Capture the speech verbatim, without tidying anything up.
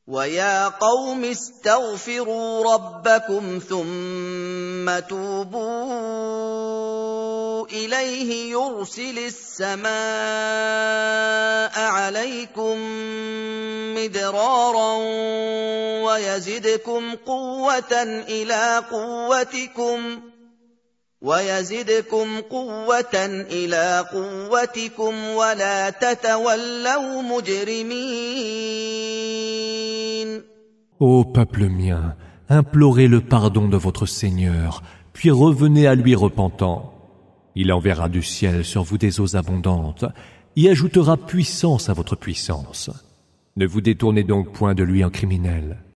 وَيَا قَوْمِ اسْتَغْفِرُوا رَبَّكُمْ ثُمَّ تُوبُوا إِلَيْهِ يُرْسِلِ السَّمَاءَ عَلَيْكُم مِّدْرَارًا وَيَزِدْكُمْ قُوَّةً إِلَىٰ قُوَّتِكُمْ وَيَزِدْكُمْ قُوَّةً إِلَىٰ قُوَّتِكُمْ وَلَا تَتَوَلَّوْا مُجْرِمِينَ. Ô peuple mien, implorez le pardon de votre Seigneur, puis revenez à lui repentant. Il enverra du ciel sur vous des eaux abondantes, et ajoutera puissance à votre puissance. Ne vous détournez donc point de lui en criminel.